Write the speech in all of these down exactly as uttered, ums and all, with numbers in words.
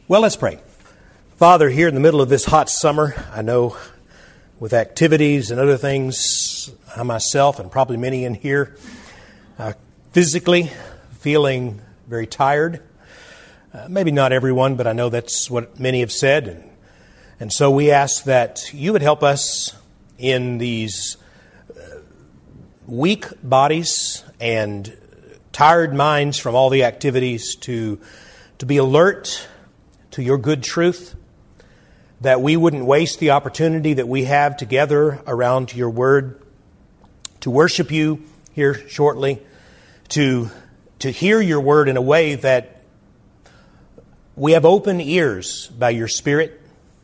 Well, let's pray. Father, here in the middle of this hot summer, I know with activities and other things, I myself and probably many in here, uh, physically feeling very tired. Uh, maybe not everyone, but I know that's what many have said. And, and so we ask that you would help us in these uh, weak bodies and tired minds from all the activities to, to be alert to your good truth, that we wouldn't waste the opportunity that we have together around your word, to worship you here shortly, to, to hear your word in a way that we have open ears by your Spirit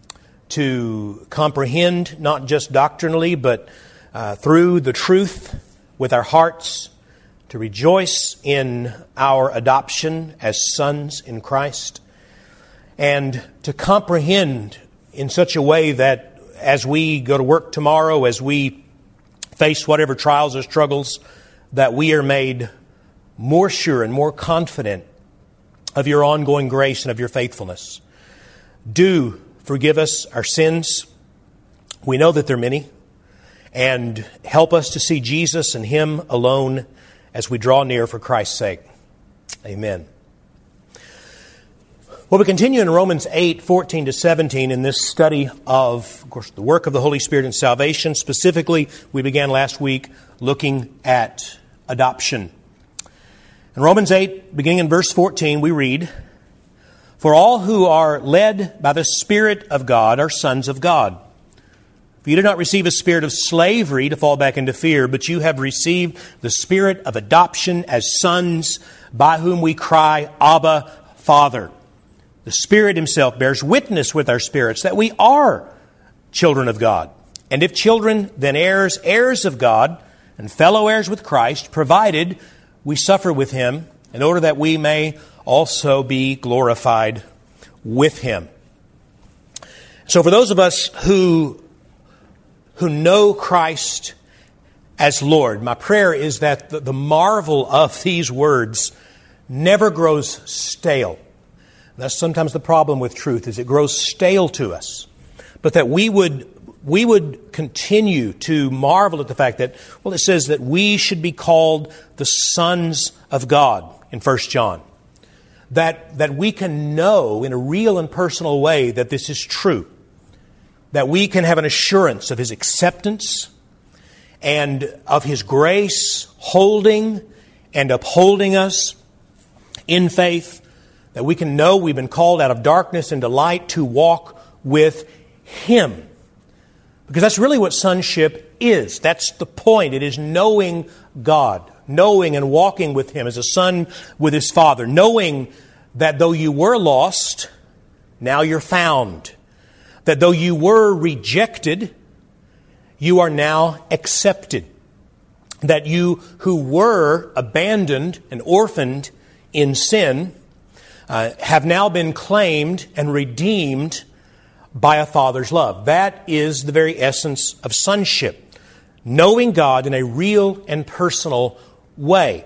to comprehend, not just doctrinally, but uh, through the truth with our hearts, to rejoice in our adoption as sons in Christ, and to comprehend in such a way that as we go to work tomorrow, as we face whatever trials or struggles, that we are made more sure and more confident of your ongoing grace and of your faithfulness. Do forgive us our sins. We know that they're many. And help us to see Jesus and Him alone as we draw near for Christ's sake. Amen. Well, we continue in Romans eight, fourteen to seventeen in this study of, of course, the work of the Holy Spirit in salvation. Specifically, we began last week looking at adoption. In Romans eight, beginning in verse fourteen, we read, "For all who are led by the Spirit of God are sons of God. For you did not receive a spirit of slavery to fall back into fear, but you have received the Spirit of adoption as sons, by whom we cry, Abba, Father. The Spirit Himself bears witness with our spirits that we are children of God. And if children, then heirs, heirs of God, and fellow heirs with Christ, provided we suffer with Him, in order that we may also be glorified with Him." So for those of us who, who know Christ as Lord, my prayer is that the, the marvel of these words never grows stale. That's sometimes the problem with truth, is it grows stale to us. But that we would we would continue to marvel at the fact that, well, it says that we should be called the sons of God in First John. That, that we can know in a real and personal way that this is true. That we can have an assurance of His acceptance and of His grace holding and upholding us in faith. That we can know we've been called out of darkness into light to walk with Him. Because that's really what sonship is. That's the point. It is knowing God. Knowing and walking with Him as a son with his father. Knowing that though you were lost, now you're found. That though you were rejected, you are now accepted. That you who were abandoned and orphaned in sin Uh, have now been claimed and redeemed by a Father's love. That is the very essence of sonship. Knowing God in a real and personal way.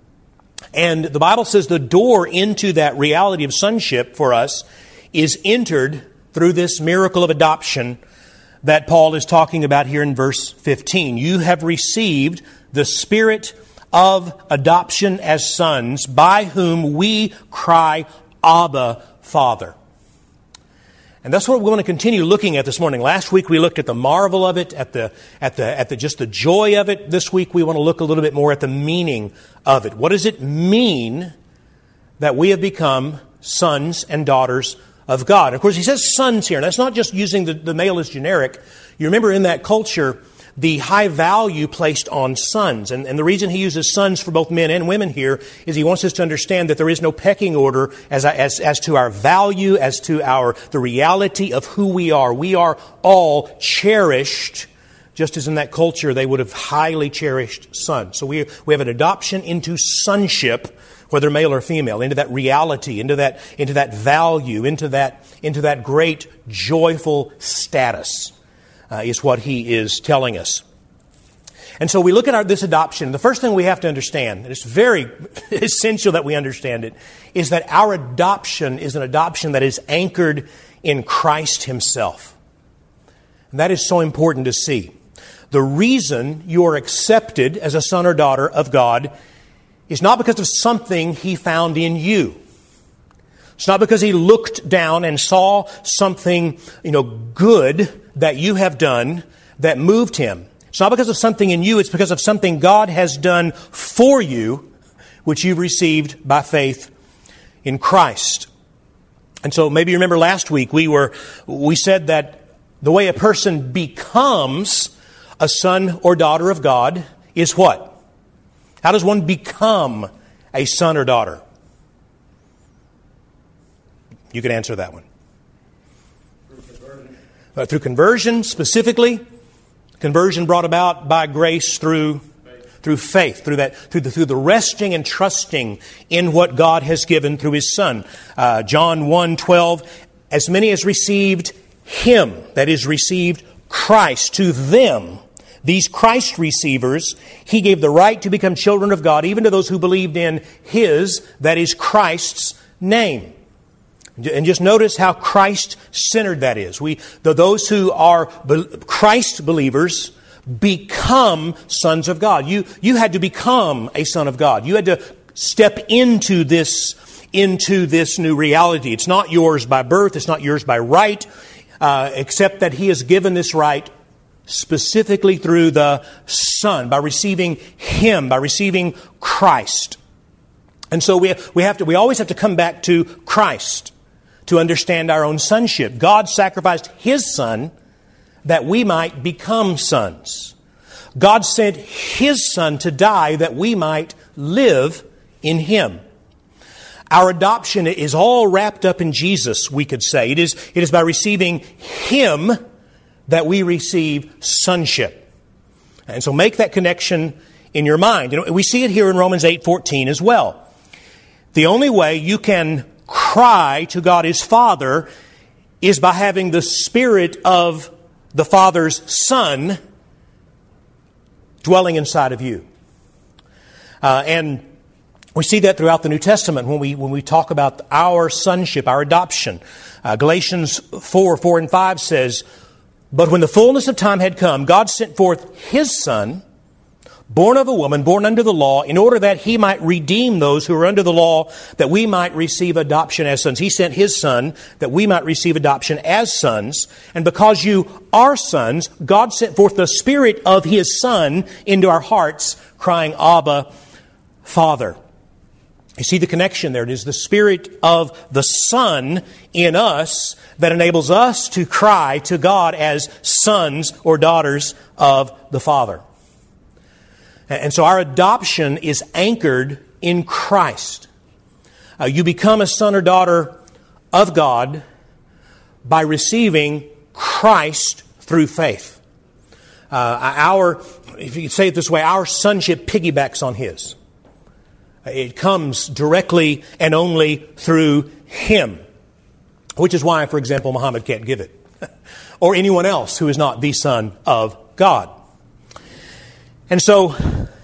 And the Bible says the door into that reality of sonship for us is entered through this miracle of adoption that Paul is talking about here in verse fifteen. You have received the Spirit of adoption as sons, by whom we cry, Abba, Father. And that's what we want to continue looking at this morning. Last week we looked at the marvel of it, at the at the at the just the joy of it. This week we want to look a little bit more at the meaning of it. What does it mean that we have become sons and daughters of God? And of course, he says sons here, and that's not just using the, the male as generic. You remember in that culture, the high value placed on sons. And, and the reason he uses sons for both men and women here is he wants us to understand that there is no pecking order as, as, as to our value, as to our the reality of who we are. We are all cherished, just as in that culture they would have highly cherished sons. So we, we have an adoption into sonship, whether male or female, into that reality, into that, into that value, into that, into that great joyful status. Uh, is what he is telling us. And so we look at our, this adoption. The first thing we have to understand, and it's very essential that we understand it, is that our adoption is an adoption that is anchored in Christ Himself. And that is so important to see. The reason you are accepted as a son or daughter of God is not because of something He found in you. It's not because He looked down and saw something, you know, good that you have done that moved Him. It's not because of something in you, it's because of something God has done for you, which you've received by faith in Christ. And so maybe you remember last week we were we said that the way a person becomes a son or daughter of God is what? How does one become a son or daughter? You can answer that one. Through conversion. Uh, through conversion, specifically. Conversion brought about by grace through faith. through faith, through that, through the through the resting and trusting in what God has given through His Son. Uh, John one twelve, as many as received Him, that is, received Christ, to them, these Christ receivers, He gave the right to become children of God, even to those who believed in His, that is, Christ's name. And just notice how Christ-centered that is. We, those who are Christ believers become sons of God. You, you had to become a son of God. You had to step into this, into this new reality. It's not yours by birth. It's not yours by right, uh, except that He has given this right specifically through the Son, by receiving Him, by receiving Christ. And so we, we have to, we always have to come back to Christ to understand our own sonship. God sacrificed His Son that we might become sons. God sent His Son to die that we might live in Him. Our adoption is all wrapped up in Jesus, we could say. It is, it is by receiving Him that we receive sonship. And so make that connection in your mind. You know, we see it here in Romans eight fourteen as well. The only way you can cry to God as Father is by having the Spirit of the Father's Son dwelling inside of you. Uh, and we see that throughout the New Testament when we when we talk about our sonship, our adoption. Uh, Galatians four, four and five says, "But when the fullness of time had come, God sent forth His Son, born of a woman, born under the law, in order that He might redeem those who are under the law, that we might receive adoption as sons." He sent His Son that we might receive adoption as sons. And because you are sons, God sent forth the Spirit of His Son into our hearts, crying, "Abba, Father." You see the connection there. It is the Spirit of the Son in us that enables us to cry to God as sons or daughters of the Father. And so our adoption is anchored in Christ. Uh, you become a son or daughter of God by receiving Christ through faith. Uh, our, if you could say it this way, our sonship piggybacks on His. It comes directly and only through Him, which is why, for example, Muhammad can't give it, or anyone else who is not the Son of God. And so,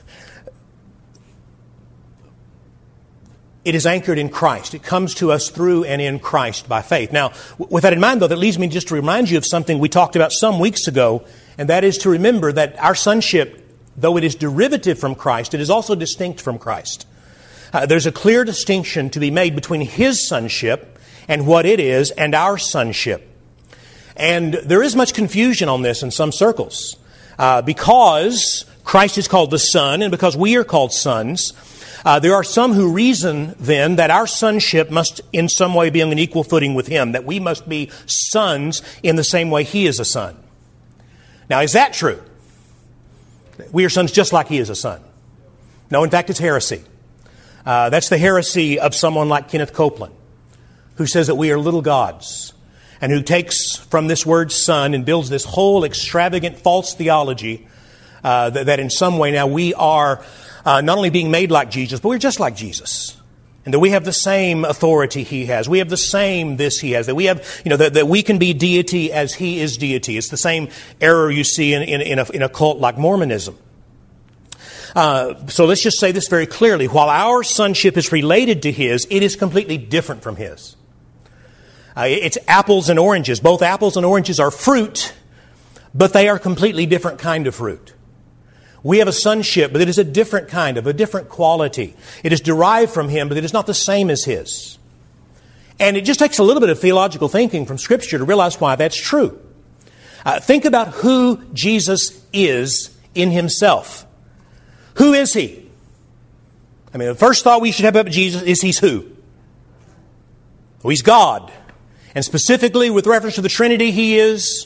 it is anchored in Christ. It comes to us through and in Christ by faith. Now, with that in mind, though, that leads me just to remind you of something we talked about some weeks ago, and that is to remember that our sonship, though it is derivative from Christ, it is also distinct from Christ. Uh, there's a clear distinction to be made between His sonship and what it is and our sonship. And there is much confusion on this in some circles. Uh, because Christ is called the Son, and because we are called sons, uh, there are some who reason then that our sonship must in some way be on an equal footing with Him, that we must be sons in the same way He is a son. Now, is that true? We are sons just like He is a son. No, in fact, it's heresy. Uh, that's the heresy of someone like Kenneth Copeland, who says that we are little gods, and who takes from this word son and builds this whole extravagant false theology uh, that, that in some way now we are uh, not only being made like Jesus, but we're just like Jesus. And that we have the same authority He has. We have the same this He has. That we have, you know, that, that we can be deity as He is deity. It's the same error you see in, in, in, a, in a cult like Mormonism. Uh, so let's just say this very clearly. While our sonship is related to His, it is completely different from His. Uh, it's apples and oranges. Both apples and oranges are fruit, but they are completely different kind of fruit. We have a sonship, but it is a different kind of, a different quality. It is derived from Him, but it is not the same as His. And it just takes a little bit of theological thinking from Scripture to realize why that's true. Uh, think about who Jesus is in Himself. Who is He? I mean, the first thought we should have about Jesus is He's who? Well, He's God. And specifically with reference to the Trinity, He is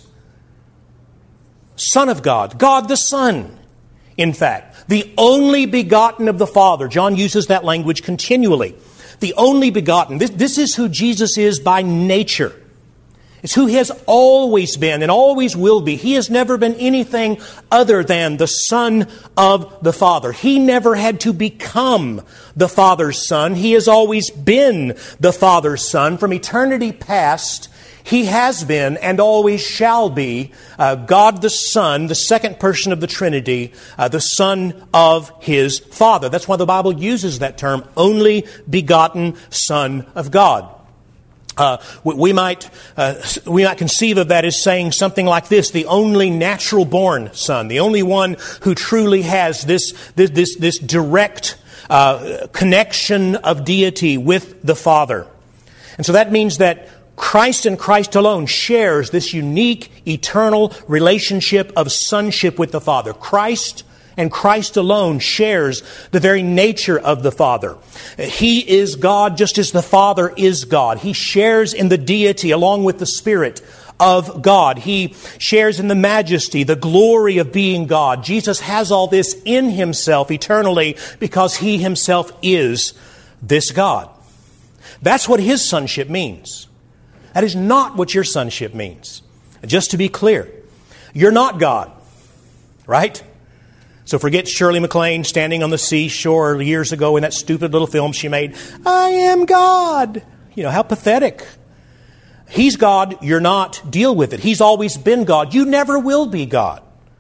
Son of God. God the Son, in fact. The only begotten of the Father. John uses that language continually. The only begotten. This, this is who Jesus is by nature. It's who He has always been and always will be. He has never been anything other than the Son of the Father. He never had to become the Father's Son. He has always been the Father's Son. From eternity past, He has been and always shall be uh, God the Son, the second person of the Trinity, uh, the Son of His Father. That's why the Bible uses that term, only begotten Son of God. Uh, we, we might uh, we might conceive of that as saying something like this: the only natural-born Son, the only one who truly has this this this, this direct uh, connection of deity with the Father. And so that means that Christ and Christ alone shares this unique, eternal relationship of sonship with the Father. Christ and Christ alone shares the very nature of the Father. He is God just as the Father is God. He shares in the deity along with the Spirit of God. He shares in the majesty, the glory of being God. Jesus has all this in Himself eternally because He Himself is this God. That's what His sonship means. That is not what your sonship means. Just to be clear, you're not God, right? So forget Shirley MacLaine standing on the seashore years ago in that stupid little film she made. I am God. You know, how pathetic. He's God, you're not. Deal with it. He's always been God. You never will be God.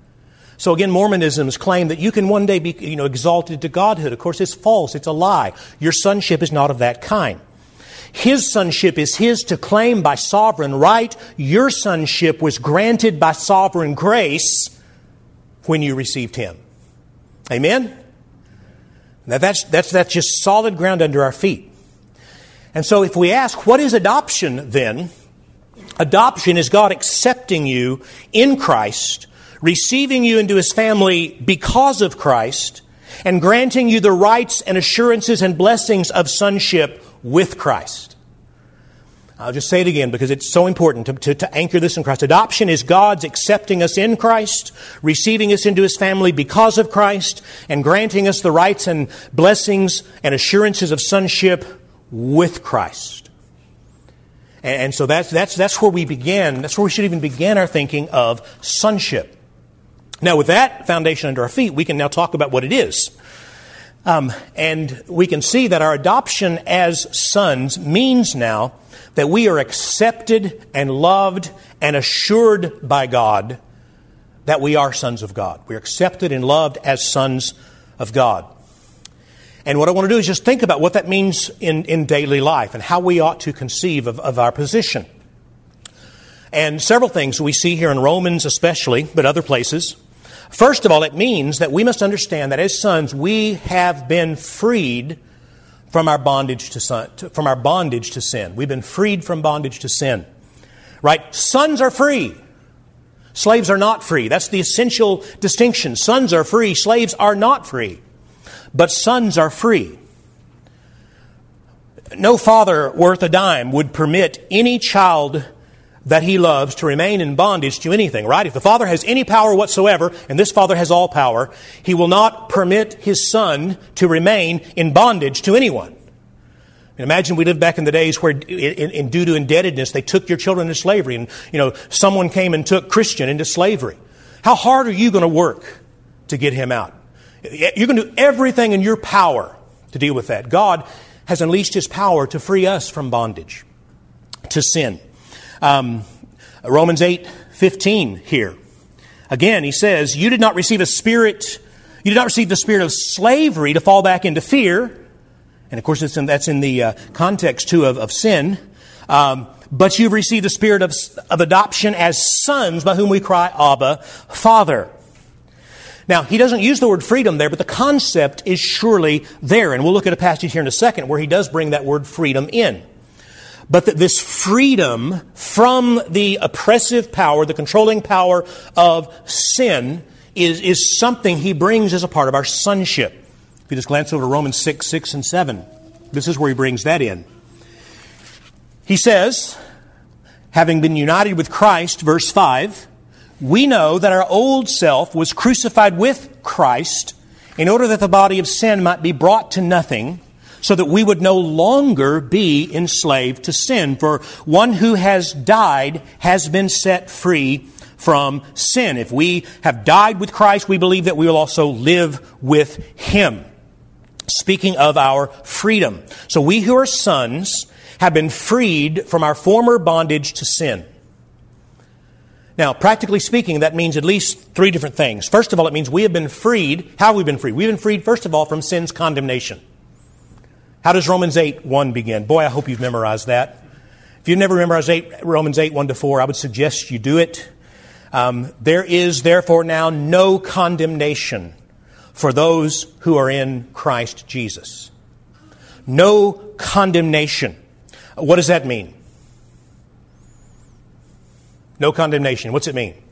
So again, Mormonism's claim that you can one day be, you know, exalted to godhood, of course, is false. It's a lie. Your sonship is not of that kind. His sonship is His to claim by sovereign right. Your sonship was granted by sovereign grace when you received Him. Amen? Now that's, that's, that's just solid ground under our feet. And so if we ask, what is adoption then? Adoption is God accepting you in Christ, receiving you into His family because of Christ, and granting you the rights and assurances and blessings of sonship with Christ. I'll just say it again because it's so important to, to, to anchor this in Christ. Adoption is God's accepting us in Christ, receiving us into His family because of Christ, and granting us the rights and blessings and assurances of sonship with Christ. And, and so that's, that's, that's where we begin. That's where we should even begin our thinking of sonship. Now, with that foundation under our feet, we can now talk about what it is. Um, and we can see that our adoption as sons means now that we are accepted and loved and assured by God that we are sons of God. We're accepted and loved as sons of God. And what I want to do is just think about what that means in, in daily life and how we ought to conceive of, of our position. And several things we see here in Romans especially, but other places. First of all, it means that we must understand that as sons, we have been freed from our bondage to sin, from our bondage to sin. We've been freed from bondage to sin. Right? Sons are free. Slaves are not free. That's the essential distinction. Sons are free. Slaves are not free. But sons are free. No father worth a dime would permit any child that he loves to remain in bondage to anything, right? If the father has any power whatsoever, and this father has all power, he will not permit his son to remain in bondage to anyone. Imagine we lived back in the days where, in, in, due to indebtedness, they took your children into slavery, and you know someone came and took Christian into slavery. How hard are you going to work to get him out? You're going to do everything in your power to deal with that. God has unleashed His power to free us from bondage to sin. Um, Romans eight fifteen here. Again, he says, you did not receive a spirit You did not receive the spirit of slavery to fall back into fear. And of course, it's in, that's in the uh, context, too, of, of sin. Um, but you've received the spirit of, of adoption as sons, by whom we cry, Abba, Father. Now, he doesn't use the word freedom there, but the concept is surely there. And we'll look at a passage here in a second where he does bring that word freedom in. But that this freedom from the oppressive power, the controlling power of sin, is, is something he brings as a part of our sonship. If you just glance over to Romans six, six, and seven, this is where he brings that in. He says, having been united with Christ, verse five, we know that our old self was crucified with Christ in order that the body of sin might be brought to nothing, so that we would no longer be enslaved to sin. For one who has died has been set free from sin. If we have died with Christ, we believe that we will also live with Him. Speaking of our freedom. So we who are sons have been freed from our former bondage to sin. Now, practically speaking, that means at least three different things. First of all, it means we have been freed. How have we been freed? We've been freed, first of all, from sin's condemnation. How does Romans eight, one begin? Boy, I hope you've memorized that. If you've never memorized eight, Romans eight, one to four, I would suggest you do it. Um, there is therefore now no condemnation for those who are in Christ Jesus. No condemnation. What does that mean? No condemnation. What's it mean?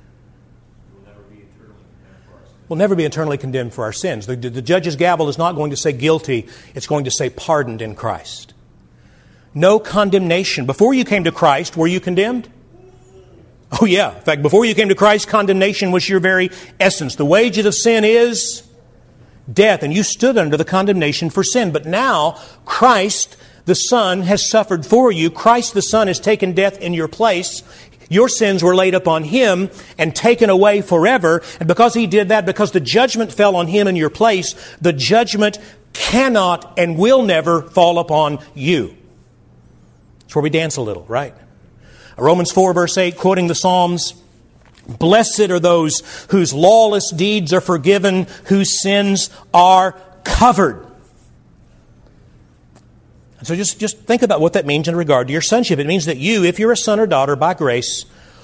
We'll never be eternally condemned for our sins. The, the judge's gavel is not going to say guilty. It's going to say pardoned in Christ. No condemnation. Before you came to Christ, were you condemned? Oh yeah. In fact, before you came to Christ, condemnation was your very essence. The wages of sin is death, and you stood under the condemnation for sin. But now, Christ the Son has suffered for you. Christ the Son has taken death in your place. Your sins were laid upon Him and taken away forever. And because He did that, because the judgment fell on Him in your place, the judgment cannot and will never fall upon you. That's where we dance a little, right? Romans four, verse eight, quoting the Psalms, blessed are those whose lawless deeds are forgiven, whose sins are covered. So just, just think about what that means in regard to your sonship. It means that you, if you're a son or daughter by grace,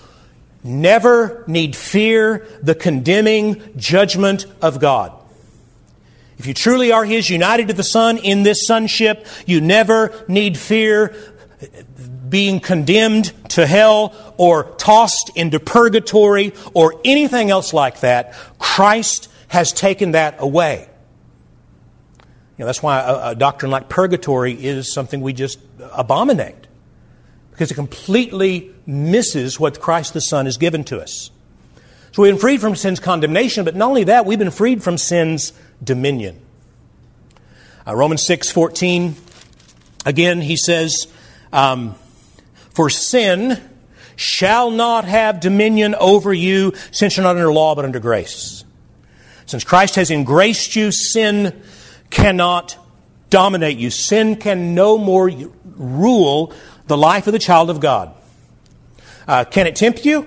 never need fear the condemning judgment of God. If you truly are His, united to the Son in this sonship, you never need fear being condemned to hell or tossed into purgatory or anything else like that. Christ has taken that away. You know, that's why a, a doctrine like purgatory is something we just abominate, because it completely misses what Christ the Son has given to us. So we've been freed from sin's condemnation, but not only that, we've been freed from sin's dominion. Uh, Romans six fourteen, again, he says, um, for sin shall not have dominion over you, since you're not under law but under grace. Since Christ has engraced you, sin cannot dominate you. Sin can no more rule the life of the child of God. Uh, can it tempt you?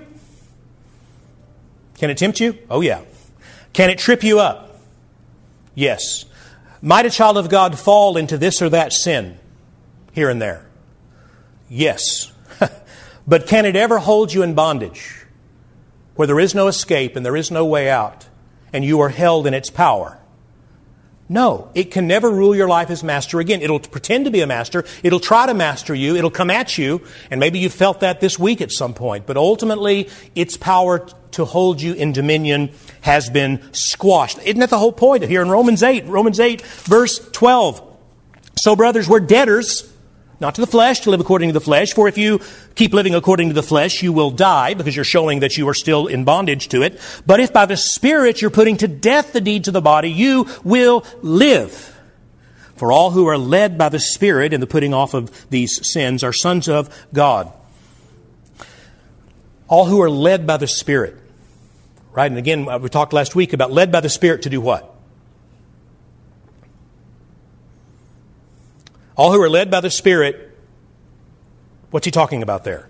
Can it tempt you? Oh yeah. Can it trip you up? Yes. Might a child of God fall into this or that sin here and there? Yes. But can it ever hold you in bondage where there is no escape and there is no way out and you are held in its power? No, it can never rule your life as master again. It'll pretend to be a master. It'll try to master you. It'll come at you. And maybe you felt that this week at some point. But ultimately, its power to hold you in dominion has been squashed. Isn't that the whole point here in Romans eight? Romans eight, verse twelve. So, brothers, we're debtors, not to the flesh, to live according to the flesh. For if you keep living according to the flesh, you will die, because you're showing that you are still in bondage to it. But if by the Spirit you're putting to death the deeds of the body, you will live. For all who are led by the Spirit in the putting off of these sins are sons of God. All who are led by the Spirit. Right? And again, we talked last week about led by the Spirit to do what? All who are led by the Spirit, what's he talking about there?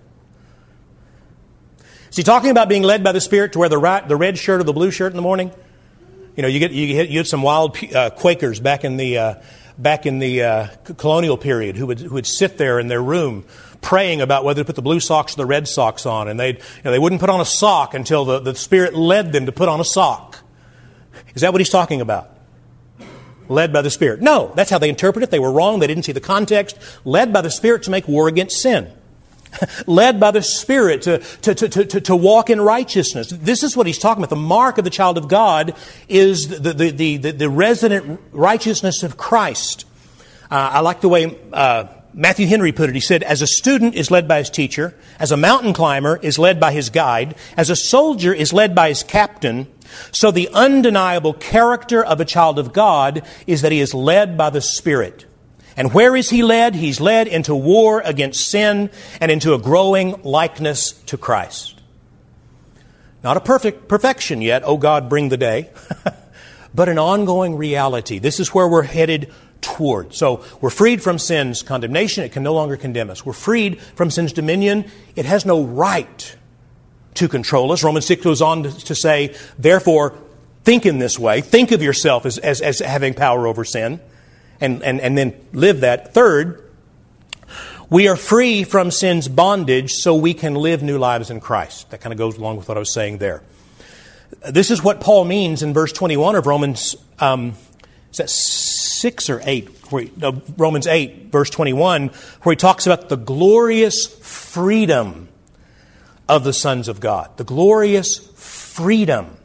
Is he talking about being led by the Spirit to wear the, right, the red shirt or the blue shirt in the morning? You know, you get you get, you get some wild uh, Quakers back in the uh, back in the uh, colonial period who would who would sit there in their room praying about whether to put the blue socks or the red socks on, and they you know, they wouldn't put on a sock until the, the Spirit led them to put on a sock. Is that what he's talking about? Led by the Spirit? No, that's how they interpret it. They were wrong. They didn't see the context. Led by the Spirit to make war against sin. Led by the Spirit to, to, to, to, to walk in righteousness. This is what he's talking about. The mark of the child of God is the, the, the, the, the resident righteousness of Christ. Uh, I like the way uh, Matthew Henry put it. He said, as a student is led by his teacher, as a mountain climber is led by his guide, as a soldier is led by his captain, so the undeniable character of a child of God is that he is led by the Spirit. And where is he led? He's led into war against sin and into a growing likeness to Christ. Not a perfect perfection yet, oh God, bring the day, but an ongoing reality. This is where we're headed toward. So we're freed from sin's condemnation. It can no longer condemn us. We're freed from sin's dominion. It has no right to control us. Romans six goes on to, to say, therefore, think in this way. Think of yourself as, as, as having power over sin. And, and, and then live that. Third, we are free from sin's bondage so we can live new lives in Christ. That kind of goes along with what I was saying there. This is what Paul means in verse twenty-one of Romans, um, is that six or eight? Where he, no, Romans eight, verse twenty-one, where he talks about the glorious freedom of the sons of God. The glorious freedom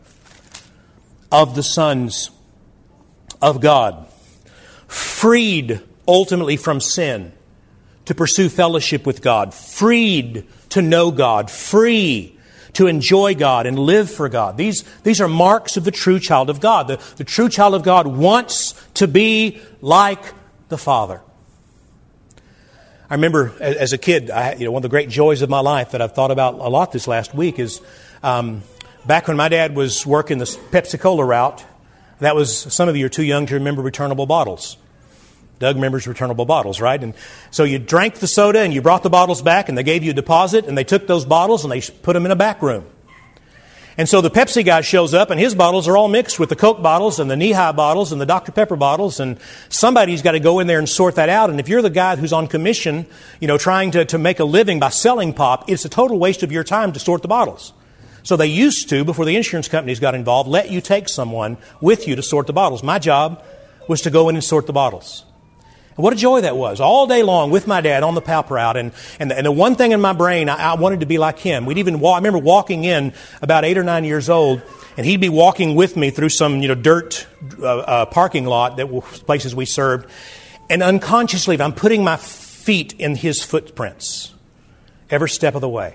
of the sons of God. Freed ultimately from sin to pursue fellowship with God. Freed to know God. Free to enjoy God and live for God. These, these are marks of the true child of God. The, the true child of God wants to be like the Father. I remember as a kid, I, you know, one of the great joys of my life that I've thought about a lot this last week is um, back when my dad was working the Pepsi-Cola route. That was, some of you are too young to remember returnable bottles. Doug remembers returnable bottles, right? And so you drank the soda and you brought the bottles back and they gave you a deposit and they took those bottles and they put them in a back room. And so the Pepsi guy shows up and his bottles are all mixed with the Coke bottles and the Knee-High bottles and the Doctor Pepper bottles, and somebody's got to go in there and sort that out. And if you're the guy who's on commission, you know, trying to, to make a living by selling pop, it's a total waste of your time to sort the bottles. So they used to, before the insurance companies got involved, let you take someone with you to sort the bottles. My job was to go in and sort the bottles. And what a joy that was. All day long with my dad on the P A L route. And, and, the, and the one thing in my brain, I, I wanted to be like him. We'd even walk, I remember walking in about eight or nine years old, and he'd be walking with me through some, you know, dirt uh, uh, parking lot that were places we served. And unconsciously, I'm putting my feet in his footprints every step of the way.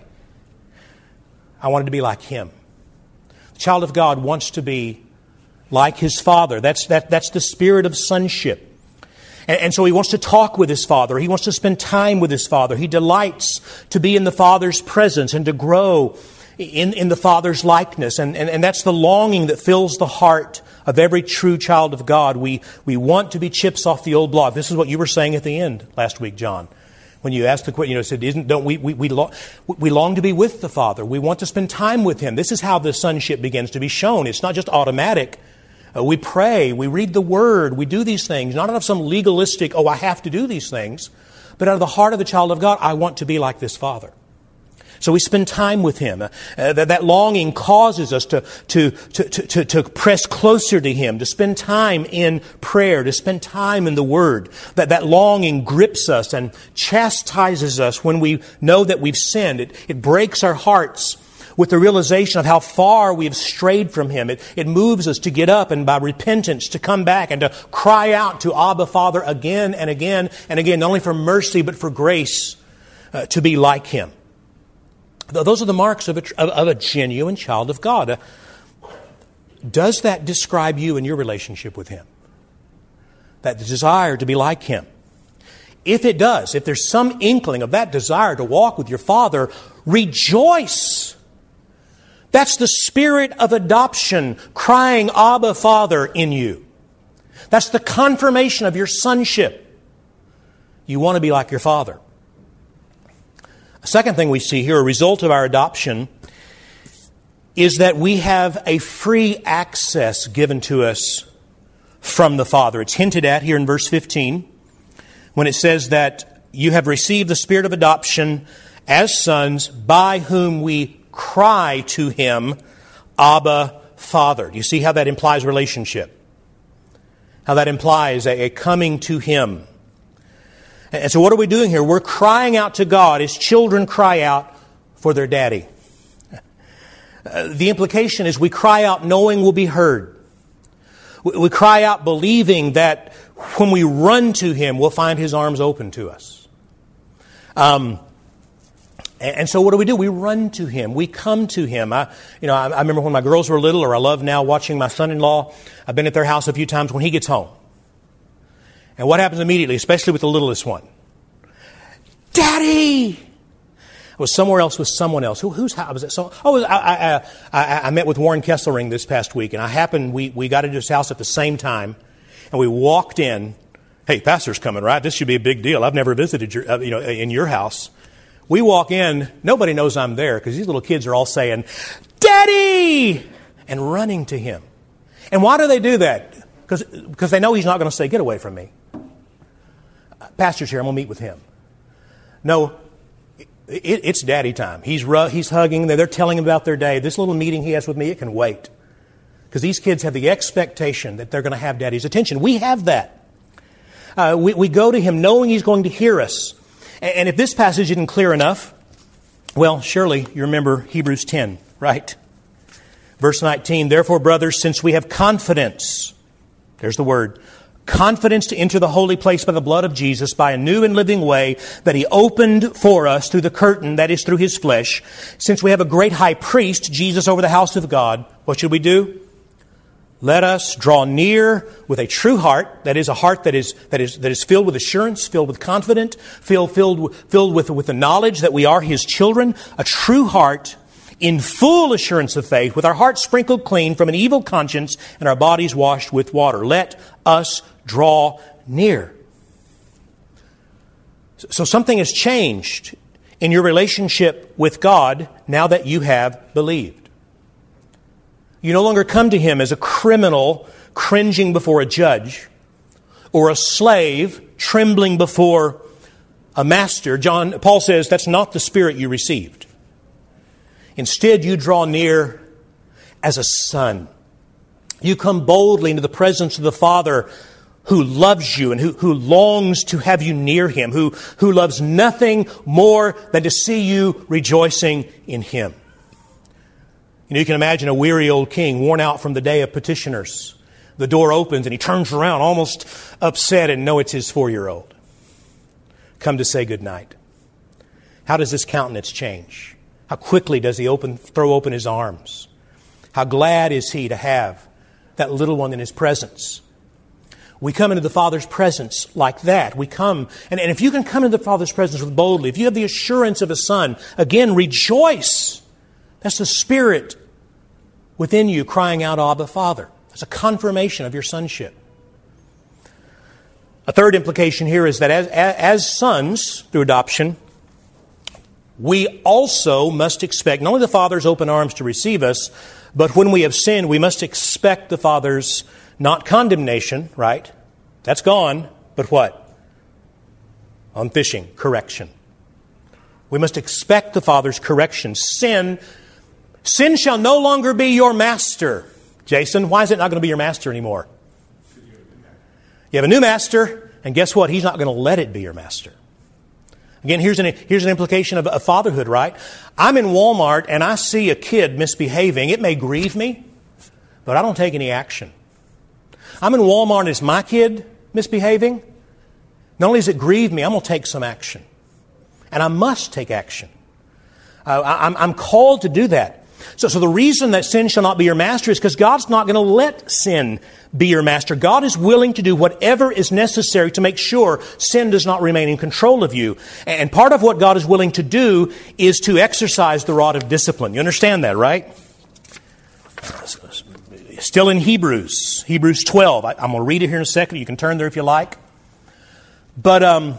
I wanted to be like him. The child of God wants to be like his Father. That's, that, that's the spirit of sonship. And, and so he wants to talk with his Father. He wants to spend time with his Father. He delights to be in the Father's presence and to grow in, in the Father's likeness. And, and, and that's the longing that fills the heart of every true child of God. We, we want to be chips off the old block. This is what you were saying at the end last week, John. When you asked the question, you know, said, "Isn't don't we we we long, we long to be with the Father? We want to spend time with Him." This is how the sonship begins to be shown. It's not just automatic. Uh, we pray, we read the Word, we do these things, not out of some legalistic, "Oh, I have to do these things," but out of the heart of the child of God. I want to be like this Father. So we spend time with Him. Uh, that, that longing causes us to, to, to, to, to press closer to Him, to spend time in prayer, to spend time in the Word. That, that longing grips us and chastises us when we know that we've sinned. It, it breaks our hearts with the realization of how far we have strayed from Him. It, it moves us to get up and by repentance to come back and to cry out to Abba, Father, again and again and again, not only for mercy but for grace uh, to be like Him. Those are the marks of a, of a genuine child of God. Uh, does that describe you and your relationship with Him? That desire to be like Him? If it does, if there's some inkling of that desire to walk with your Father, rejoice. That's the spirit of adoption crying, "Abba, Father," in you. That's the confirmation of your sonship. You want to be like your Father. A second thing we see here, a result of our adoption, is that we have a free access given to us from the Father. It's hinted at here in verse fifteen when it says that you have received the Spirit of adoption as sons, by whom we cry to Him, Abba, Father. Do you see how that implies relationship? How that implies a, a coming to Him. And so what are we doing here? We're crying out to God as children cry out for their daddy. Uh, the implication is we cry out knowing we'll be heard. We, we cry out believing that when we run to Him, we'll find His arms open to us. Um, and, and so what do we do? We run to Him. We come to Him. I, you know, I, I remember when my girls were little, or I love now watching my son-in-law. I've been at their house a few times when he gets home. And what happens immediately, especially with the littlest one? Daddy! I was somewhere else with someone else. Who, whose house was it? So, oh, I, I, I, I met with Warren Kesselring this past week, and I happened, we, we got into his house at the same time, and we walked in. Hey, pastor's coming, right? This should be a big deal. I've never visited your, uh, you know, in your house. We walk in, nobody knows I'm there, because these little kids are all saying, Daddy! And running to him. And why do they do that? Because because they know he's not going to say, get away from me. Pastor's here, I'm going to meet with him. No, It, it's daddy time. He's he's hugging. They're telling him about their day. This little meeting he has with me, it can wait. Because these kids have the expectation that they're going to have daddy's attention. We have that. Uh, we, we go to him knowing he's going to hear us. And, and if this passage isn't clear enough, well, surely you remember Hebrews ten, right? Verse nineteen, therefore, brothers, since we have confidence, there's the word, confidence to enter the holy place by the blood of Jesus, by a new and living way that He opened for us through the curtain, that is through His flesh. Since we have a great high priest, Jesus, over the house of God, what should we do? Let us draw near with a true heart, that is a heart that is that is that is filled with assurance, filled with confidence, filled filled filled with with the knowledge that we are His children, a true heart in full assurance of faith, with our hearts sprinkled clean from an evil conscience and our bodies washed with water. Let us draw near. So something has changed in your relationship with God now that you have believed. You no longer come to Him as a criminal cringing before a judge, or a slave trembling before a master. John, Paul says that's not the spirit you received. Instead, you draw near as a son. You come boldly into the presence of the Father who loves you and who, who longs to have you near Him, who, who loves nothing more than to see you rejoicing in Him. You know, you can imagine a weary old king worn out from the day of petitioners. The door opens and he turns around almost upset, and no, it's his four-year-old. Come to say goodnight. How does his countenance change? How quickly does he open, throw open his arms? How glad is he to have that little one in his presence? We come into the Father's presence like that. We come, and, and if you can come into the Father's presence with boldly, if you have the assurance of a son, again, rejoice. That's the Spirit within you crying out, Abba, Father. That's a confirmation of your sonship. A third implication here is that as, as sons, through adoption, we also must expect not only the Father's open arms to receive us, but when we have sinned, we must expect the Father's not condemnation, right? That's gone, but what? On fishing, correction. We must expect the Father's correction. Sin, sin shall no longer be your master. Jason, why is it not going to be your master anymore? You have a new master, and guess what? He's not going to let it be your master. Again, here's an, here's an implication of, of fatherhood, right? I'm in Walmart and I see a kid misbehaving. It may grieve me, but I don't take any action. I'm in Walmart and it's my kid misbehaving. Not only does it grieve me, I'm going to take some action. And I must take action. Uh, I, I'm, I'm called to do that. So, so the reason that sin shall not be your master is because God's not going to let sin be your master. God is willing to do whatever is necessary to make sure sin does not remain in control of you. And part of what God is willing to do is to exercise the rod of discipline. You understand that, right? Still in Hebrews, Hebrews twelve. I, I'm going to read it here in a second. You can turn there if you like. But um,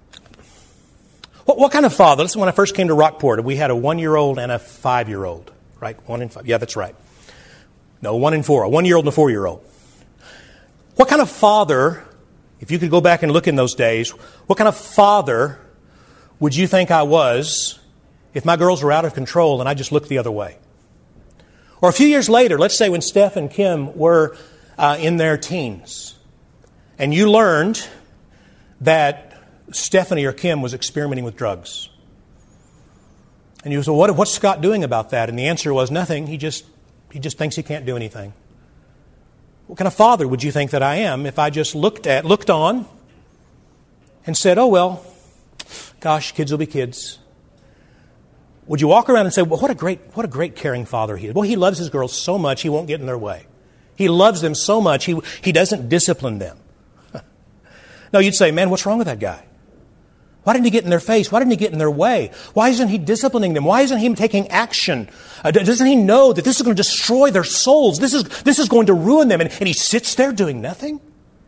what, what kind of father? Listen, when I first came to Rockport, we had a one-year-old and a five-year-old. right? One in five. Yeah, that's right. No, one in four. A one-year-old and a four-year-old. What kind of father, if you could go back and look in those days, what kind of father would you think I was if my girls were out of control and I just looked the other way? Or a few years later, let's say when Steph and Kim were uh, in their teens, and you learned that Stephanie or Kim was experimenting with drugs. And you said, well, what, what's Scott doing about that? And the answer was nothing. He just he just thinks he can't do anything. What kind of father would you think that I am if I just looked at, looked on and said, oh, well, gosh, kids will be kids? Would you walk around and say, well, what a great, what a great caring father he is? Well, he loves his girls so much he won't get in their way. He loves them so much he, he doesn't discipline them. No, you'd say, man, what's wrong with that guy? Why didn't he get in their face? Why didn't he get in their way? Why isn't he disciplining them? Why isn't he taking action? Uh, doesn't he know that this is going to destroy their souls? This is, this is going to ruin them. And, and he sits there doing nothing?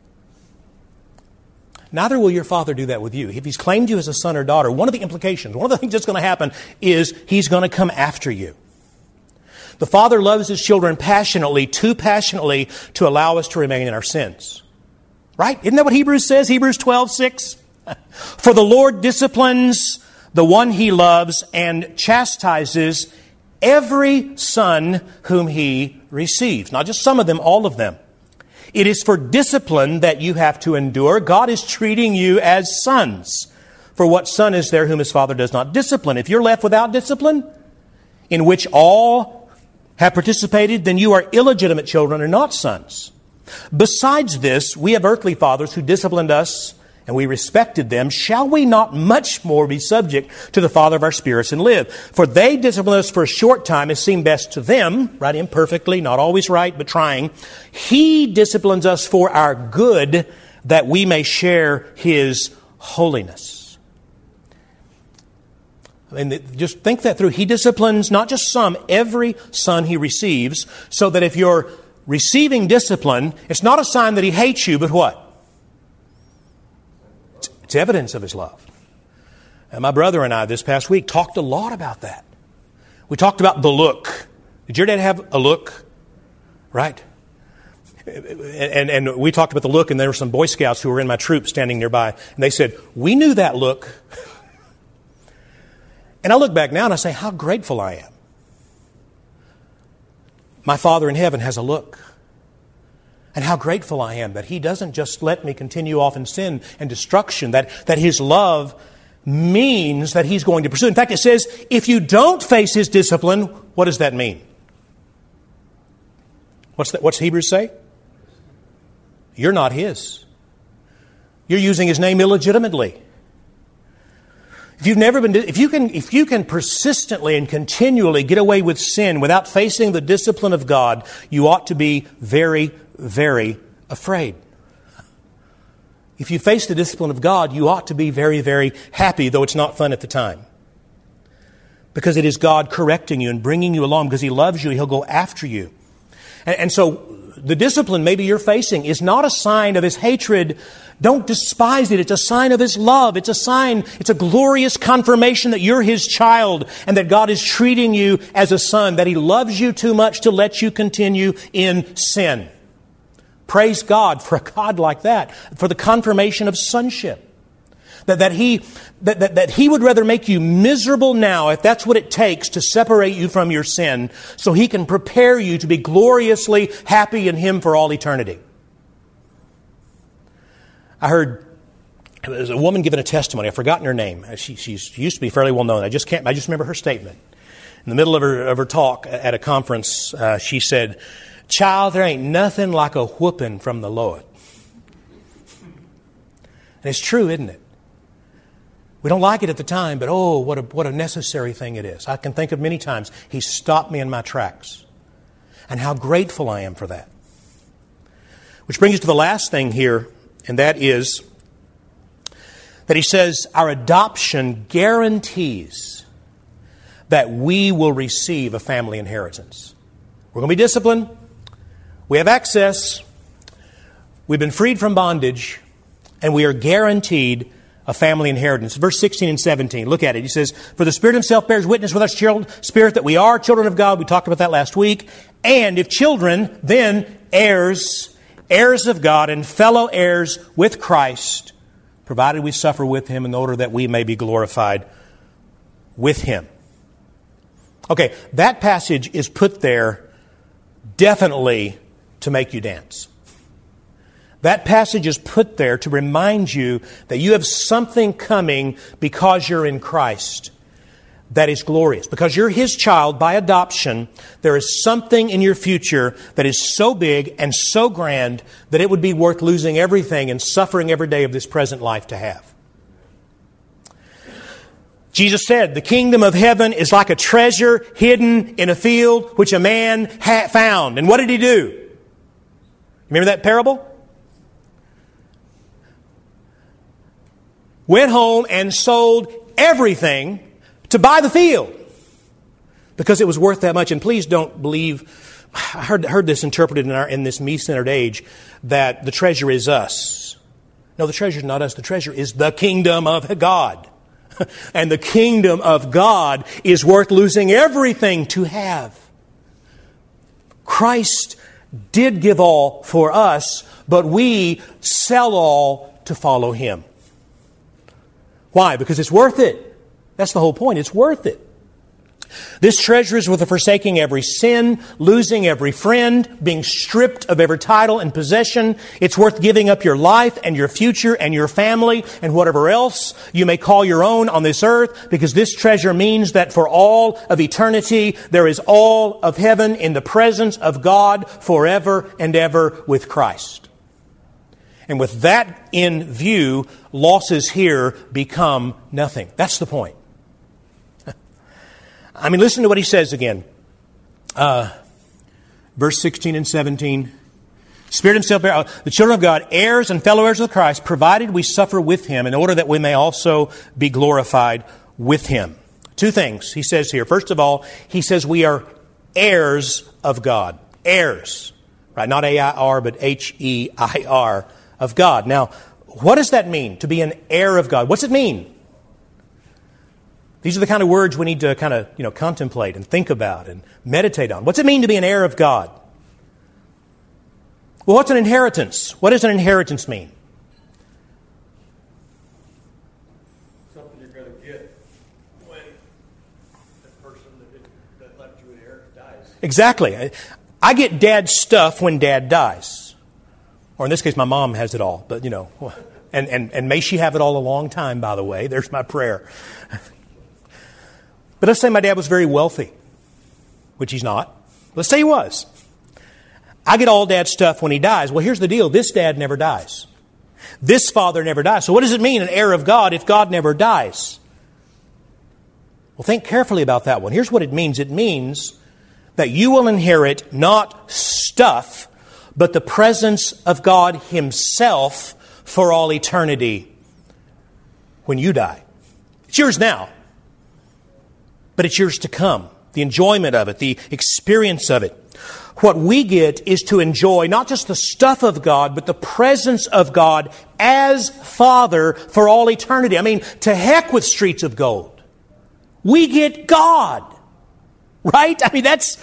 Neither will your father do that with you. If he's claimed you as a son or daughter, one of the implications, one of the things that's going to happen is he's going to come after you. The Father loves His children passionately, too passionately to allow us to remain in our sins. Right? Isn't that what Hebrews says? Hebrews twelve six. For the Lord disciplines the one He loves and chastises every son whom He receives. Not just some of them, all of them. It is for discipline that you have to endure. God is treating you as sons. For what son is there whom his father does not discipline? If you're left without discipline, in which all have participated, then you are illegitimate children and not sons. Besides this, we have earthly fathers who disciplined us, and we respected them. Shall we not much more be subject to the Father of our spirits and live? For they discipline us for a short time as seemed best to them, right, imperfectly, not always right, but trying. He disciplines us for our good, that we may share His holiness. I mean, just think that through. He disciplines not just some, every son He receives, so that if you're receiving discipline, it's not a sign that He hates you, but what? It's evidence of His love. And my brother and I this past week talked a lot about that. We talked about the look. Did your dad have a look? Right? And, and we talked about the look, and there were some Boy Scouts who were in my troop standing nearby, and they said, we knew that look. And I look back now and I say, how grateful I am. My Father in heaven has a look. And how grateful I am that He doesn't just let me continue off in sin and destruction, that, that His love means that He's going to pursue. In fact, it says, if you don't face His discipline, what does that mean? What's that, what's Hebrews say? You're not His. You're using His name illegitimately. If you've never been, if you can, if you can persistently and continually get away with sin without facing the discipline of God, you ought to be very, very afraid. If you face the discipline of God, you ought to be very, very happy, though it's not fun at the time. Because it is God correcting you and bringing you along because He loves you. He'll go after you. And, and so the discipline maybe you're facing is not a sign of His hatred. Don't despise it. It's a sign of His love. It's a sign, it's a glorious confirmation that you're His child and that God is treating you as a son, that He loves you too much to let you continue in sin. Praise God for a God like that, for the confirmation of sonship. That, that, he, that, that, that He would rather make you miserable now, if that's what it takes to separate you from your sin, so He can prepare you to be gloriously happy in Him for all eternity. I heard there was a woman giving a testimony. I've forgotten her name. She, she used to be fairly well known. I just can't. I just remember her statement. In the middle of her of her talk at a conference, uh, she said, "Child, there ain't nothing like a whooping from the Lord." And it's true, isn't it? We don't like it at the time, but oh, what a what a necessary thing it is. I can think of many times He stopped me in my tracks, and how grateful I am for that. Which brings us to the last thing here. And that is that He says our adoption guarantees that we will receive a family inheritance. We're going to be disciplined. We have access. We've been freed from bondage. And we are guaranteed a family inheritance. Verse sixteen and seventeen. Look at it. He says, "For the Spirit Himself bears witness with our spirit that we are children of God." We talked about that last week. "And if children, then heirs, heirs of God and fellow heirs with Christ, provided we suffer with Him in order that we may be glorified with Him." Okay, that passage is put there definitely to make you dance. That passage is put there to remind you that you have something coming because you're in Christ that is glorious. Because you're His child by adoption, there is something in your future that is so big and so grand that it would be worth losing everything and suffering every day of this present life to have. Jesus said, "The kingdom of heaven is like a treasure hidden in a field which a man ha- found." And what did he do? Remember that parable? Went home and sold everything to buy the field because it was worth that much. And please don't believe, I heard, heard this interpreted in, our, in this me-centered age, that the treasure is us. No, the treasure is not us. The treasure is the kingdom of God. And the kingdom of God is worth losing everything to have. Christ did give all for us, but we sell all to follow Him. Why? Because it's worth it. That's the whole point. It's worth it. This treasure is worth forsaking every sin, losing every friend, being stripped of every title and possession. It's worth giving up your life and your future and your family and whatever else you may call your own on this earth, because this treasure means that for all of eternity, there is all of heaven in the presence of God forever and ever with Christ. And with that in view, losses here become nothing. That's the point. I mean, listen to what he says again. Uh, verse sixteen and seventeen. "Spirit Himself, bear, the children of God, heirs and fellow heirs of Christ, provided we suffer with Him, in order that we may also be glorified with Him." Two things he says here. First of all, he says we are heirs of God. Heirs. Right? Not A I R, but H E I R, of God. Now, what does that mean, to be an heir of God? What's it mean? These are the kind of words we need to kind of, you know, contemplate and think about and meditate on. What's it mean to be an heir of God? Well, what's an inheritance? What does an inheritance mean? Something you're going to get when the person that, that left you an heir dies. Exactly. I get Dad's stuff when Dad dies. Or in this case, my mom has it all. But, you know, and, and, and may she have it all a long time, by the way. There's my prayer. But let's say my dad was very wealthy, which he's not. Let's say he was. I get all Dad's stuff when he dies. Well, here's the deal. This dad never dies. This father never dies. So what does it mean, an heir of God, if God never dies? Well, think carefully about that one. Here's what it means. It means that you will inherit not stuff, but the presence of God Himself for all eternity when you die. It's yours now. But it's yours to come. The enjoyment of it, the experience of it. What we get is to enjoy not just the stuff of God, but the presence of God as Father for all eternity. I mean, to heck with streets of gold. We get God. Right? I mean, that's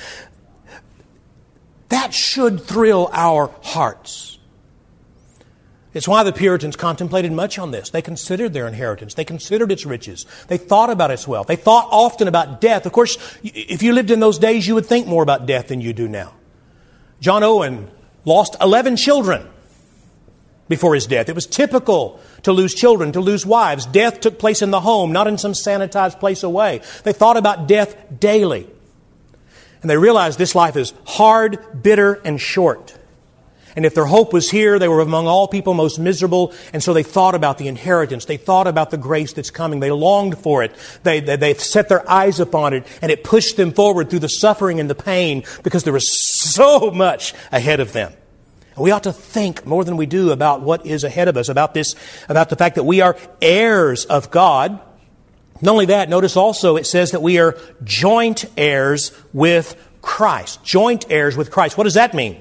that should thrill our hearts. It's why the Puritans contemplated much on this. They considered their inheritance. They considered its riches. They thought about its wealth. They thought often about death. Of course, if you lived in those days, you would think more about death than you do now. John Owen lost eleven children before his death. It was typical to lose children, to lose wives. Death took place in the home, not in some sanitized place away. They thought about death daily. And they realized this life is hard, bitter, and short. And if their hope was here, they were among all people most miserable. And so they thought about the inheritance. They thought about the grace that's coming. They longed for it. They, they, they set their eyes upon it. And it pushed them forward through the suffering and the pain because there was so much ahead of them. And we ought to think more than we do about what is ahead of us, about this, about the fact that we are heirs of God. Not only that, notice also it says that we are joint heirs with Christ. Joint heirs with Christ. What does that mean?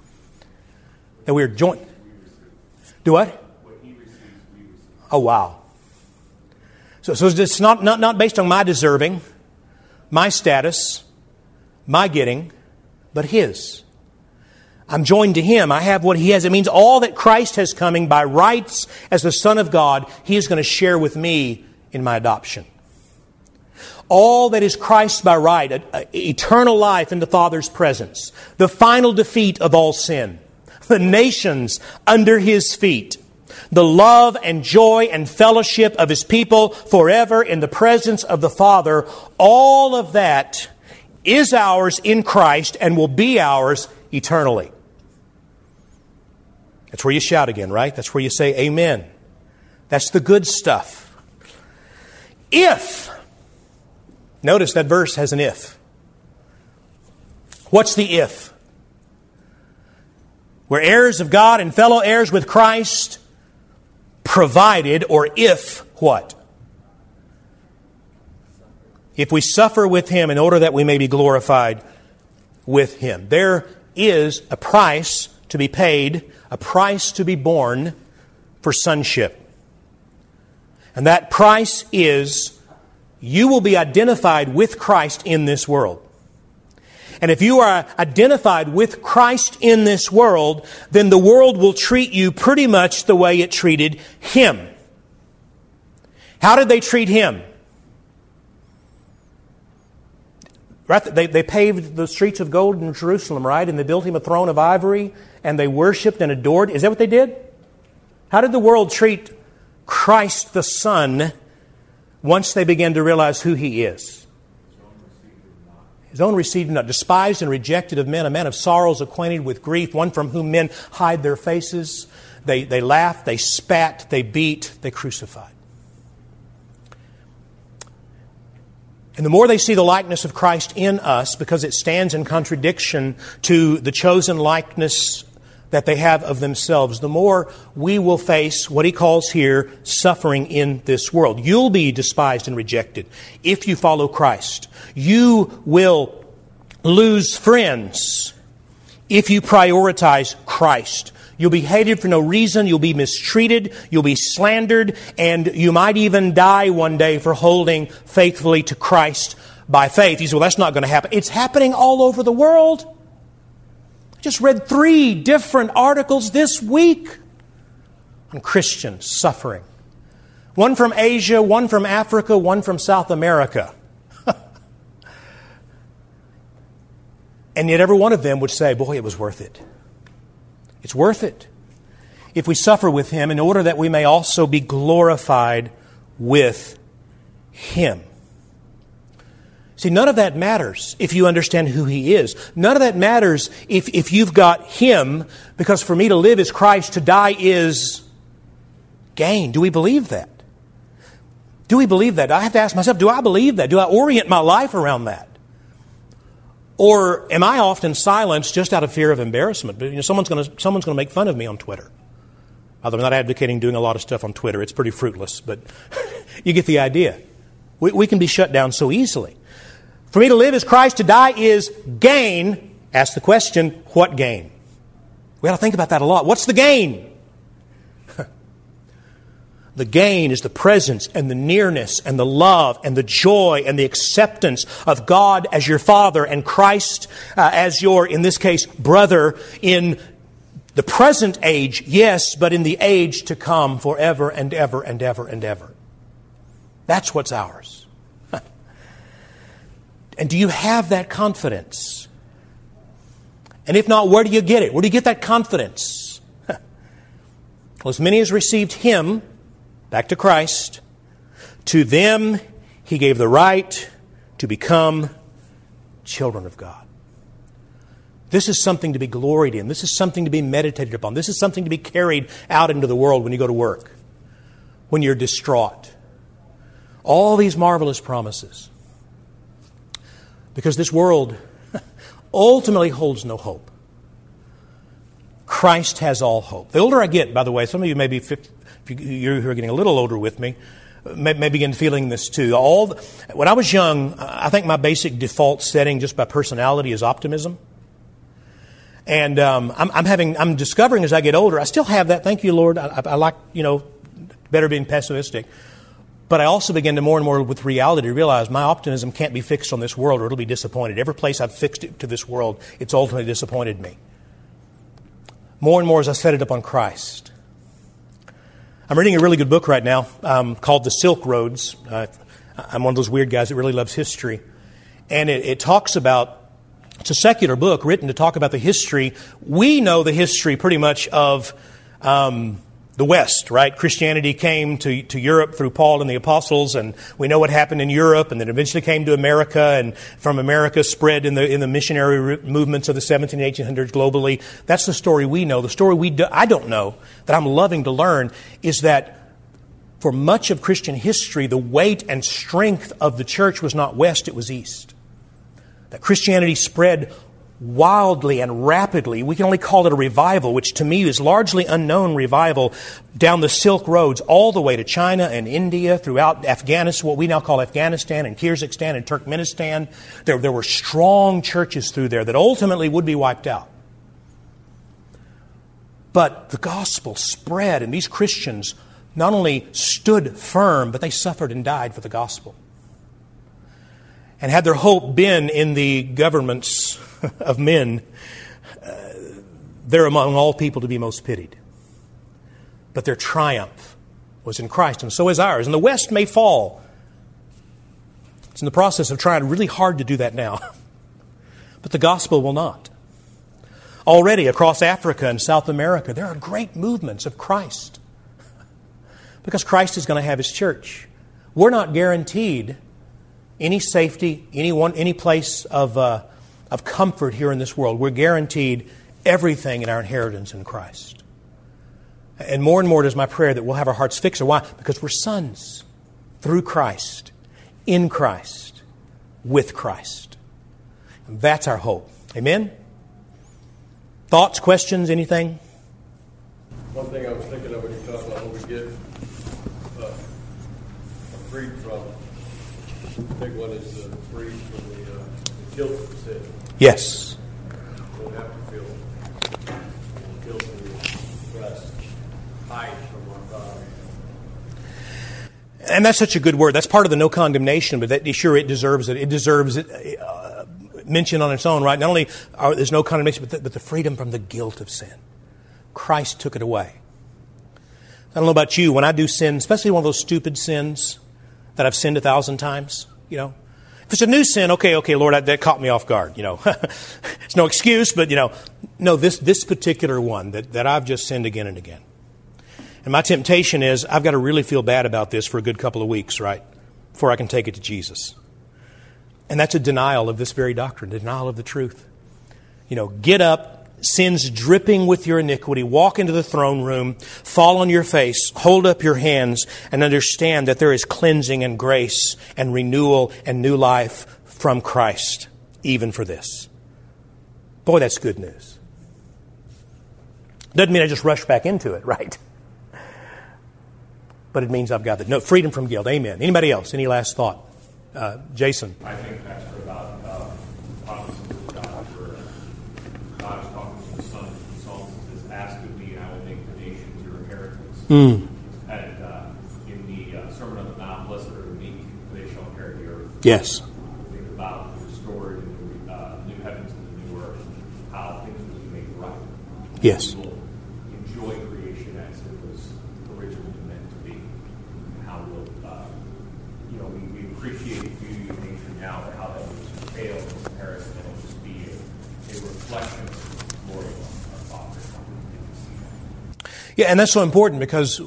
That we are joint. Do what? Oh, wow. So, so it's not, not, not based on my deserving, my status, my getting, but His. I'm joined to Him. I have what He has. It means all that Christ has coming by rights as the Son of God, He is going to share with me in my adoption. All that is Christ by right, a, a, eternal life in the Father's presence, the final defeat of all sin, the nations under His feet, the love and joy and fellowship of His people forever in the presence of the Father, all of that is ours in Christ and will be ours eternally. That's where you shout again, right? That's where you say amen. That's the good stuff. If, notice that verse has an if. What's the if? We're heirs of God and fellow heirs with Christ, provided, or if what? If we suffer with Him in order that we may be glorified with Him. There is a price to be paid, a price to be borne for sonship. And that price is you will be identified with Christ in this world. And if you are identified with Christ in this world, then the world will treat you pretty much the way it treated Him. How did they treat Him? Right? They, they paved the streets of gold in Jerusalem, right? And they built Him a throne of ivory, and they worshipped and adored. Is that what they did? How did the world treat Christ the Son once they began to realize who He is? His own received Him not. Despised and rejected of men, a man of sorrows, acquainted with grief, one from whom men hide their faces. They, they laughed, they spat, they beat, they crucified. And the more they see the likeness of Christ in us, because it stands in contradiction to the chosen likeness that they have of themselves, the more we will face what He calls here suffering in this world. You'll be despised and rejected if you follow Christ. You will lose friends if you prioritize Christ. You'll be hated for no reason. You'll be mistreated. You'll be slandered. And you might even die one day for holding faithfully to Christ by faith. You say, well, that's not going to happen. It's happening all over the world. I just read three different articles this week on Christians suffering. One from Asia, one from Africa, one from South America. And yet every one of them would say, boy, it was worth it. It's worth it if we suffer with Him in order that we may also be glorified with Him. See, none of that matters if you understand who He is. None of that matters if, if you've got Him, because for me to live is Christ, to die is gain. Do we believe that? Do we believe that? I have to ask myself, do I believe that? Do I orient my life around that? Or am I often silenced just out of fear of embarrassment? You know, someone's going to someone's going to make fun of me on Twitter. Although I'm not advocating doing a lot of stuff on Twitter. It's pretty fruitless, but you get the idea. We, we can be shut down so easily. For me to live is Christ, to die is gain. Ask the question, what gain? We ought to think about that a lot. What's the gain? The gain is the presence and the nearness and the love and the joy and the acceptance of God as your Father and Christ uh, as your, in this case, brother in the present age, yes, but in the age to come forever and ever and ever and ever. That's what's ours. And do you have that confidence? And if not, where do you get it? Where do you get that confidence? Well, as many as received Him, back to Christ, to them He gave the right to become children of God. This is something to be gloried in. This is something to be meditated upon. This is something to be carried out into the world when you go to work, when you're distraught. All these marvelous promises. Because this world ultimately holds no hope. Christ has all hope. The older I get, by the way, some of you may be fifty, if you're getting a little older with me, may, may begin feeling this too. All the, when I was young, I think my basic default setting just by personality is optimism. And um, I'm, I'm having, I'm discovering as I get older, I still have that. Thank you, Lord. I, I, I like, you know, better being pessimistic. But I also began to more and more with reality realize my optimism can't be fixed on this world or it'll be disappointed. Every place I've fixed it to this world, it's ultimately disappointed me. More and more as I set it up on Christ. I'm reading a really good book right now um, called The Silk Roads. Uh, I'm one of those weird guys that really loves history. And it, it talks about, it's a secular book written to talk about the history. We know the history pretty much of um, the West, right? Christianity came to, to Europe through Paul and the apostles, and we know what happened in Europe, and then eventually came to America, and from America spread in the in the missionary movements of the seventeen and eighteen hundreds globally. That's the story we know. The story we do, I don't know, that I'm loving to learn, is that for much of Christian history, the weight and strength of the church was not West, it was East. That Christianity spread wildly and rapidly. We can only call it a revival, which to me is largely unknown revival, down the Silk Roads all the way to China and India, throughout Afghanistan, what we now call Afghanistan and Kyrgyzstan and Turkmenistan. There, there were strong churches through there that ultimately would be wiped out. But the gospel spread, and these Christians not only stood firm, but they suffered and died for the gospel. And had their hope been in the governments of men, uh, they're among all people to be most pitied. But their triumph was in Christ, and so is ours. And the West may fall. It's in the process of trying really hard to do that now. But the gospel will not. Already across Africa and South America, there are great movements of Christ. Because Christ is going to have His church. We're not guaranteed any safety, any one, any place of uh, of comfort here in this world. We're guaranteed everything in our inheritance in Christ. And more and more it is my prayer that we'll have our hearts fixed. Why? Because we're sons through Christ, in Christ, with Christ. And that's our hope. Amen? Thoughts, questions, anything? One thing I was thinking of when you talk about what we get uh, freed from. The big one is uh, freed from the, uh, the guilt of sin. Yes. You don't have to feel guilt and rest, hide from our God. And that's such a good word. That's part of the no condemnation, but that, sure, it deserves it. It deserves it, uh, mention on its own, right? Not only are, there's no condemnation, but the, but the freedom from the guilt of sin. Christ took it away. I don't know about you. When I do sin, especially one of those stupid sins that I've sinned a thousand times, you know. If it's a new sin, okay, okay, Lord, that, that caught me off guard, you know. It's no excuse, but, you know, no, this this particular one that, that I've just sinned again and again. And my temptation is I've got to really feel bad about this for a good couple of weeks, right, before I can take it to Jesus. And that's a denial of this very doctrine, a denial of the truth. You know, get up. Sins dripping with your iniquity, walk into the throne room, fall on your face, hold up your hands, and understand that there is cleansing and grace and renewal and new life from Christ, even for this. Boy, that's good news. Doesn't mean I just rush back into it, right? But it means I've got the no freedom from guilt. Amen. Anybody else? Any last thought? Uh, Jason. I think, Pastor, about uh, promises of God, where God is talking to the Son of the Psalms and says, "Ask of me, and I will make the nations your inheritance." Mm. And uh, in the uh, Sermon on the Mount, "Blessed are the meek, for they shall inherit the earth." Yes. Think about the restored in the uh, new heavens and the new earth, how things will be made right. Yes. We will enjoy creation as it was originally meant to be. And how we'll, uh, you know, we, we appreciate the beauty of nature now, but how that will fail in comparison. It'll just be a, a reflection of the glory of our Father. Yeah, and that's so important because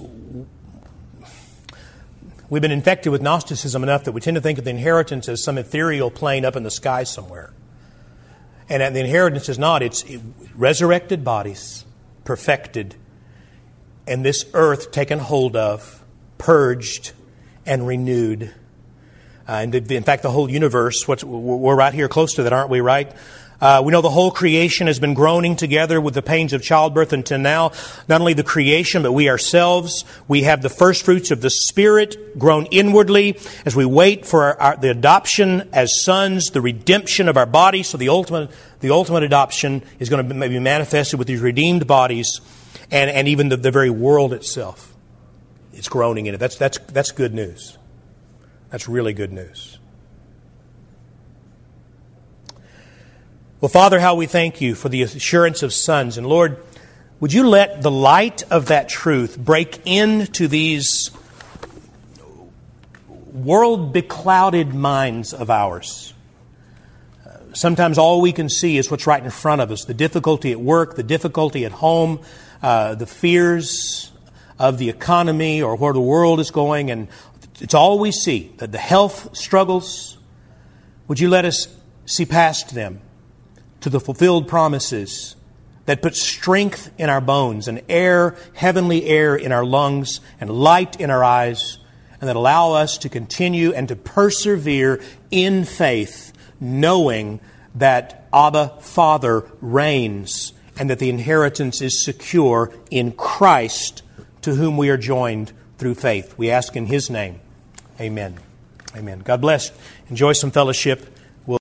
we've been infected with Gnosticism enough that we tend to think of the inheritance as some ethereal plane up in the sky somewhere. And the inheritance is not. It's resurrected bodies, perfected, and this earth taken hold of, purged, and renewed. Uh, and in fact, the whole universe, what's, we're right here close to that, aren't we, right? Uh, we know the whole creation has been groaning together with the pains of childbirth until now. Not only the creation, but we ourselves. We have the first fruits of the Spirit grown inwardly as we wait for our, our, the adoption as sons, the redemption of our bodies. So the ultimate, the ultimate adoption is going to be manifested with these redeemed bodies, and, and even the, the very world itself. It's groaning in it. That's that's that's good news. That's really good news. Well, Father, how we thank you for the assurance of sons. And Lord, would you let the light of that truth break into these world-beclouded minds of ours? Uh, sometimes all we can see is what's right in front of us. The difficulty at work, the difficulty at home, uh, the fears of the economy or where the world is going. And it's all we see, that the health struggles. Would you let us see past them to the fulfilled promises that put strength in our bones and air, heavenly air in our lungs and light in our eyes, and that allow us to continue and to persevere in faith, knowing that Abba, Father, reigns and that the inheritance is secure in Christ, to whom we are joined through faith. We ask in His name. Amen. Amen. God bless. Enjoy some fellowship.